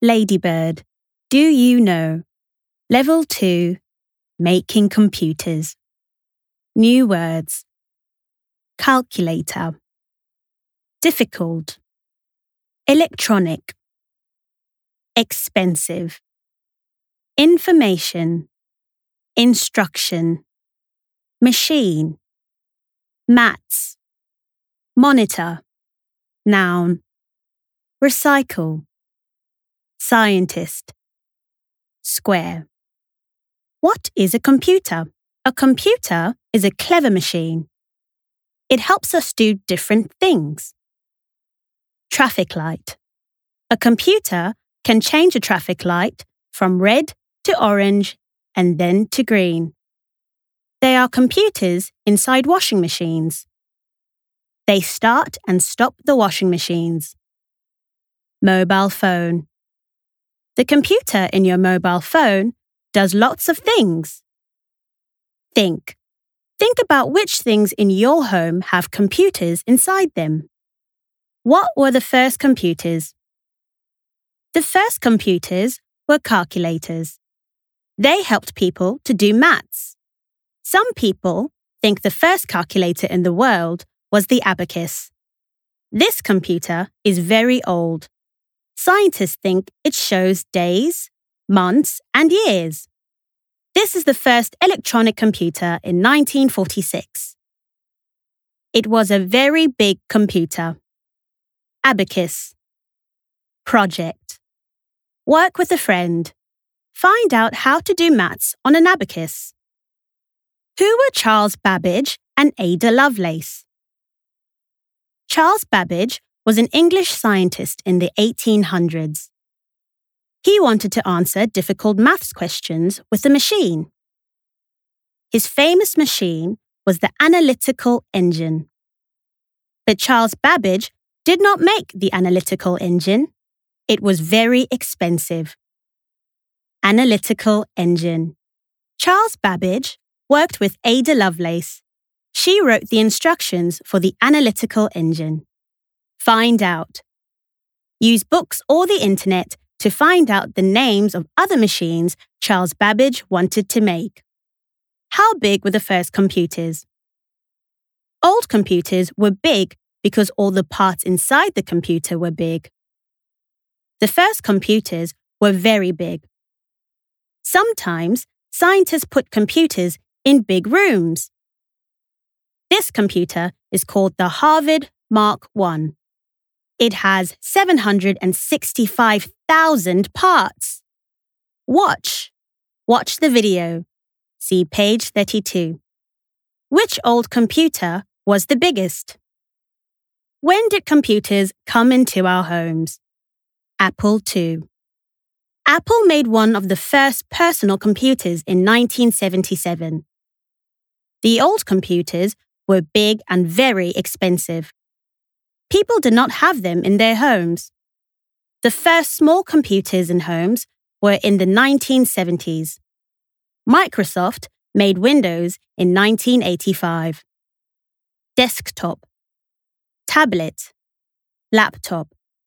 Ladybird. Do you know? Level 2. Making computers. New words. Calculator. Difficult. Electronic. Expensive. Information. Instruction. Machine. Maths. Monitor. Noun. Recycle. Scientist. Square. What is a computer? A computer is a clever machine. It helps us do different things. Traffic light. A computer can change a traffic light from red to orange and then to green. They are computers inside washing machines. They start and stop the washing machines. Mobile phone. The computer in your mobile phone does lots of things. Think. Think about which things in your home have computers inside them. What were the first computers? The first computers were calculators. They helped people to do maths. Some people think the first calculator in the world was the abacus. This computer is very old. Scientists think it shows days, months, and years. This is the first electronic computer in 1946. It was a very big computer. Abacus. Project. Work with a friend. Find out how to do maths on an abacus. Who were Charles Babbage and Ada Lovelace? Charles Babbage was an English scientist in the 1800s. He wanted to answer difficult maths questions with a machine. His famous machine was the analytical engine. But Charles Babbage did not make the analytical engine. It was very expensive. Analytical engine. Charles Babbage worked with Ada Lovelace. She wrote the instructions for the analytical engine. Find out. Use books or the internet to find out the names of other machines Charles Babbage wanted to make. How big were the first computers? Old computers were big because all the parts inside the computer were big. The first computers were very big. Sometimes scientists put computers in big rooms. This computer is called the Harvard Mark I. It has 765,000 parts. Watch the video. See page 32. Which old computer was the biggest? When did computers come into our homes? Apple II. Apple made one of the first personal computers in 1977. The old computers were big and very expensive. People did not have them in their homes. The first small computers in homes were in the 1970s. Microsoft made Windows in 1985. Desktop. Tablet. Laptop.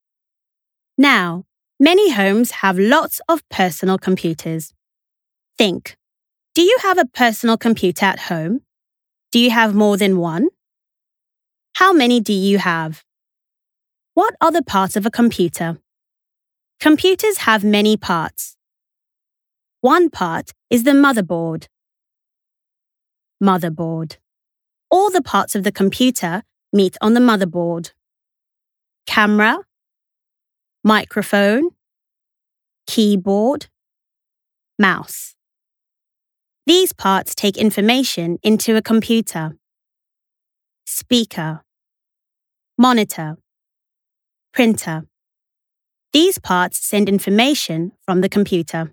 Now, many homes have lots of personal computers. Think. Do you have a personal computer at home? Do you have more than one? How many do you have? What are the parts of a computer? Computers have many parts. One part is the motherboard. Motherboard. All the parts of the computer meet on the motherboard. Camera, microphone, keyboard, mouse. These parts take information into a computer. Speaker, monitor, printer. These parts send information from the computer.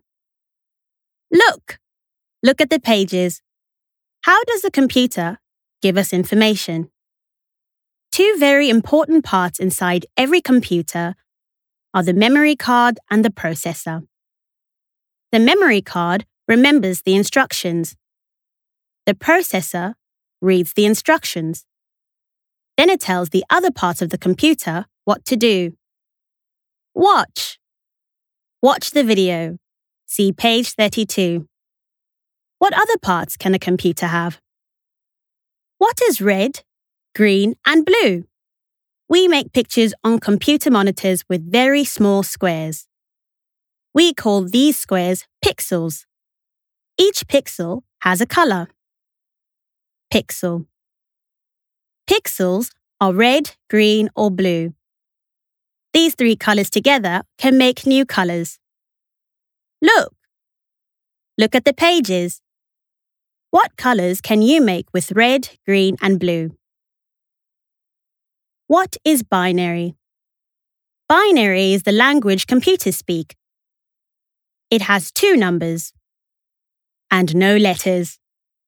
Look at the pages. How does the computer give us information? Two very important parts inside every computer are the memory card and the processor. The memory card remembers the instructions. The processor reads the instructions. Then it tells the other parts of the computer what to do. Watch. Watch the video. See page 32. What other parts can a computer have? What is red, green, and blue? We make pictures on computer monitors with very small squares. We call these squares pixels. Each pixel has a color. Pixel. Pixels are red, green, or blue. These three colors together can make new colors. Look! Look at the pages. What colors can you make with red, green, and blue? What is binary? Binary is the language computers speak. It has 2 numbers and no letters.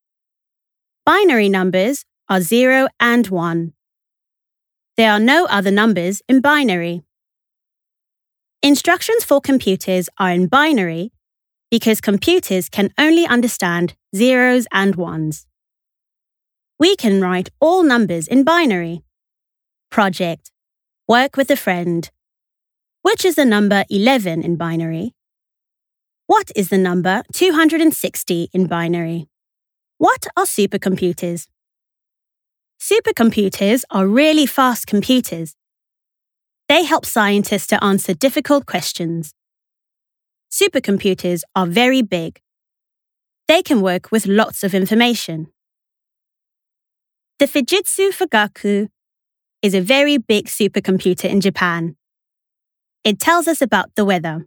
Binary numbers are 0 and 1. There are no other numbers in binary. Instructions for computers are in binary because computers can only understand zeros and ones. We can write all numbers in binary. Project. Work with a friend. Which is the number 11 in binary? What is the number 260 in binary? What are supercomputers? Supercomputers are really fast computers. They help scientists to answer difficult questions. Supercomputers are very big. They can work with lots of information. The Fujitsu Fugaku is a very big supercomputer in Japan. It tells us about the weather.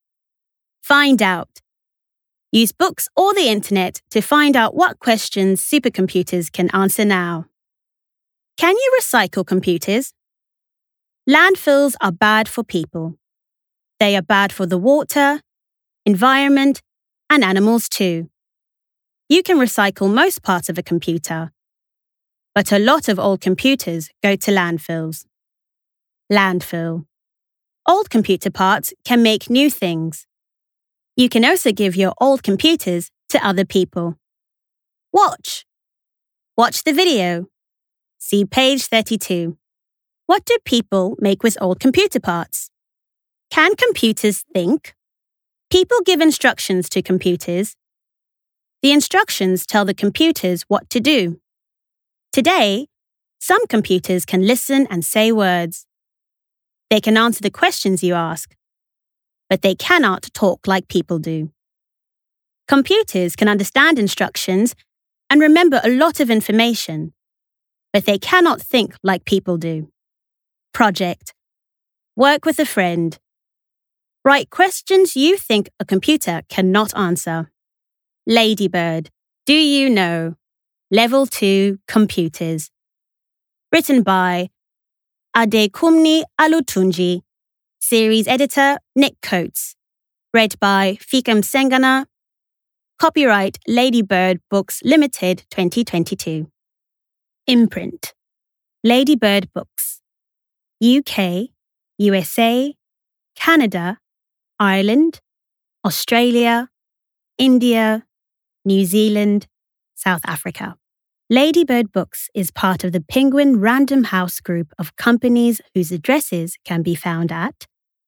Find out. Use books or the internet to find out what questions supercomputers can answer now. Can you recycle computers? Landfills are bad for people. They are bad for the water, environment, and animals too. You can recycle most parts of a computer, but a lot of old computers go to landfills. Landfill. Old computer parts can make new things. You can also give your old computers to other people. Watch. Watch the video. See page 32. What do people make with old computer parts? Can computers think? People give instructions to computers. The instructions tell the computers what to do. Today, some computers can listen and say words. They can answer the questions you ask, but they cannot talk like people do. Computers can understand instructions and remember a lot of information, but they cannot think like people do. Project. Work with a friend. Write questions you think a computer cannot answer. Ladybird. Do you know? Level 2 Computers. Written by Adekunmi Alutunji. Series editor Nick Coates. Read by Fikam Sengana. Copyright Ladybird Books Limited 2022. Imprint. Ladybird Books. UK, USA, Canada, Ireland, Australia, India, New Zealand, South Africa. Ladybird Books is part of the Penguin Random House group of companies whose addresses can be found at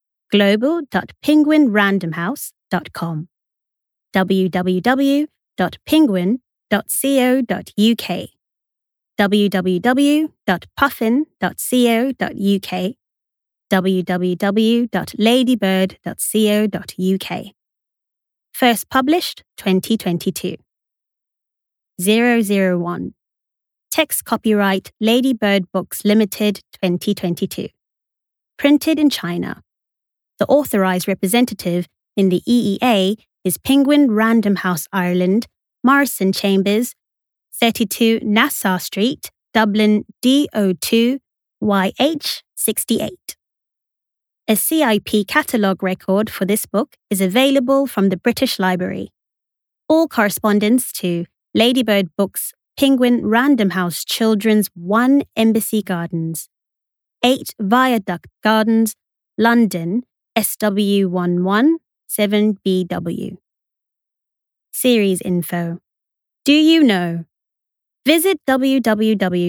global.penguinrandomhouse.com, www.penguin.co.uk, www.puffin.co.uk, www.ladybird.co.uk. First published 2022. 001. Text copyright Ladybird Books Limited 2022. Printed in China. The authorised representative in the EEA is Penguin Random House Ireland, Morrison Chambers, 32 Nassau Street, Dublin DO2 YH68. A CIP catalogue record for this book is available from the British Library. All correspondence to Ladybird Books, Penguin Random House Children's 1 Embassy Gardens, 8 Viaduct Gardens, London, SW117BW. Series info. Do you know? Visit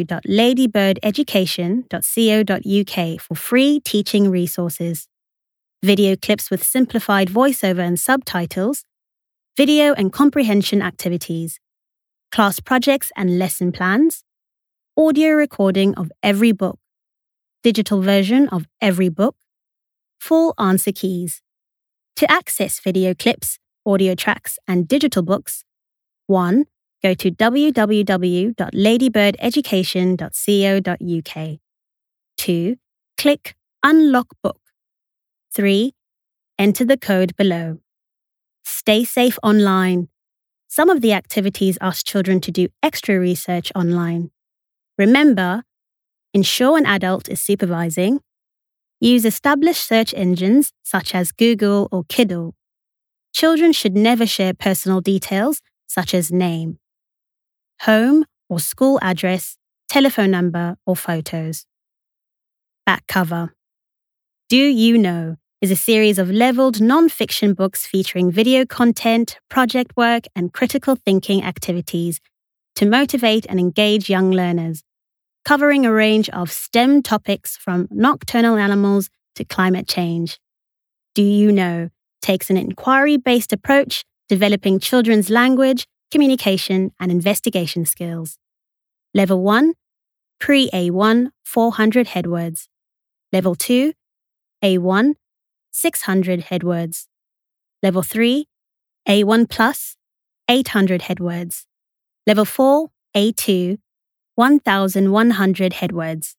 www.ladybirdeducation.co.uk for free teaching resources. video clips with simplified voiceover and subtitles, video and comprehension activities, class projects and lesson plans, audio recording of every book, digital version of every book, full answer keys. To access video clips, audio tracks, and digital books, 1. Go to www.ladybirdeducation.co.uk. 2. Click Unlock Book. 3. Enter the code below. Stay safe online. Some of the activities ask children to do extra research online. Remember, ensure an adult is supervising. Use established search engines such as Google or Kiddle. Children should never share personal details such as name, home or school address, telephone number, or photos. Back cover. Do You Know is a series of leveled non-fiction books featuring video content, project work, and critical thinking activities to motivate and engage young learners, covering a range of STEM topics from nocturnal animals to climate change. Do You Know takes an inquiry-based approach, developing children's language, communication, and investigation skills. Level 1, Pre-A1, 400 headwords. Level 2, A1, 600 headwords. Level 3, A1 plus, 800 headwords. Level 4, A2, 1,100 headwords.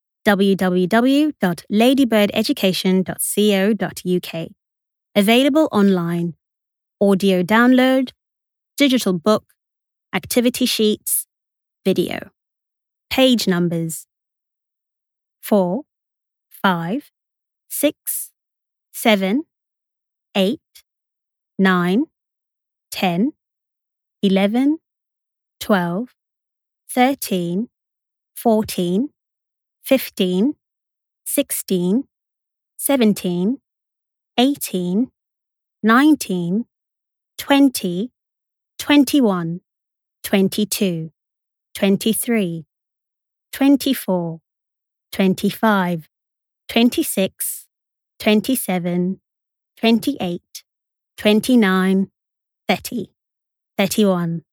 www.ladybirdeducation.co.uk. Available online. Audio download, digital book, activity sheets, video. Page numbers 4, 5, 6, 7, 8, 9, 10, 11, 12, 13, 14, 15, 16, 17, 18, 19, 20, 21, 22, 23, 24, 25, 26, 27, 28, 29, 30, 31.